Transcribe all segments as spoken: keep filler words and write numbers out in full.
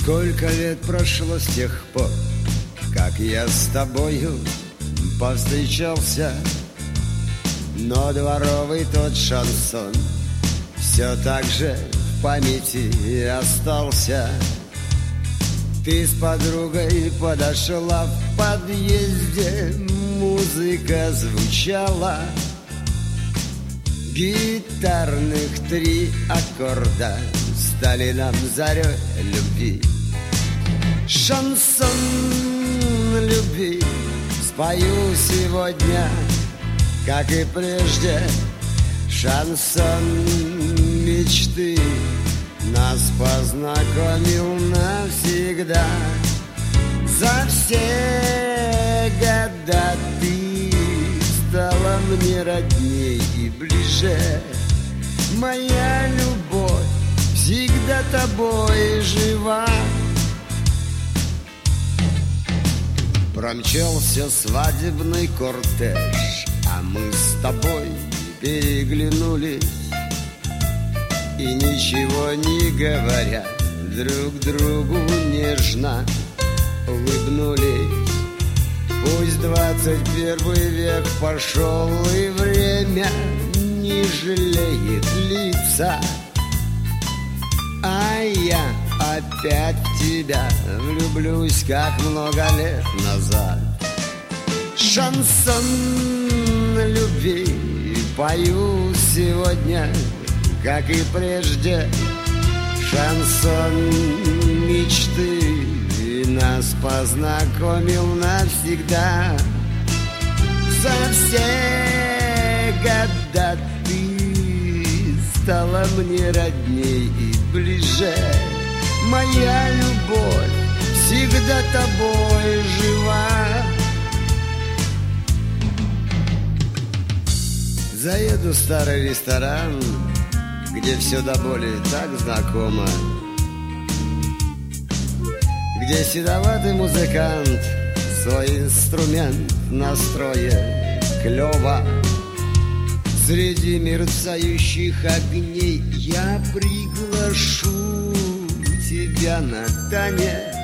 Сколько лет прошло с тех пор, как я с тобою повстречался, но дворовый тот шансон все так же в памяти остался. Ты с подругой подошла в подъезде, музыка звучала, гитарных три аккорда стали нам зарей любви. Шансон любви спою сегодня, как и прежде. Шансон мечты нас познакомил навсегда. За все года ты стала мне родней и ближе. Моя любовь всегда тобой жива. Промчался свадебный кортеж, а мы с тобой переглянулись и, ничего не говоря, друг другу нежно улыбнулись. Пусть двадцать первый век пошел, и время не жалеет лица, а я опять в тебя влюблюсь, как много лет назад. Шансон любви пою сегодня, как и прежде. Шансон мечты нас познакомил навсегда. За все года ты стала мне родней и ближе. Моя любовь всегда тобой жива. Заеду в старый ресторан, где все до боли так знакомо, где седоватый музыкант свой инструмент настроит клёво. Среди мерцающих огней я приглашу тебя на танец.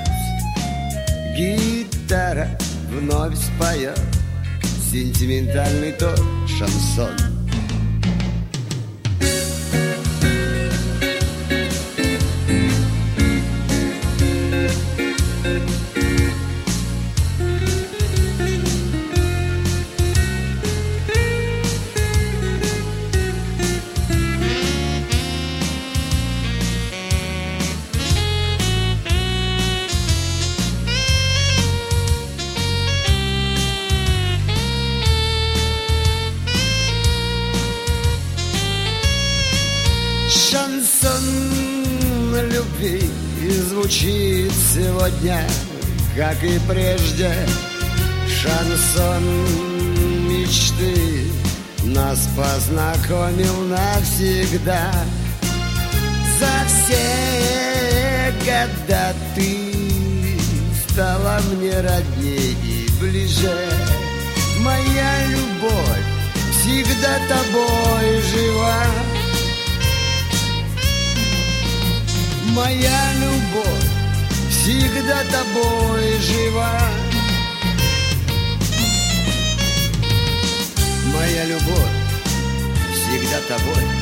Гитара вновь споет сентиментальный тот шансон. Шансон любви звучит сегодня, как и прежде. Шансон мечты нас познакомил навсегда. За все года ты стала мне родней и ближе. Моя любовь всегда тобой жива. Моя любовь всегда тобой жива. Моя любовь всегда тобой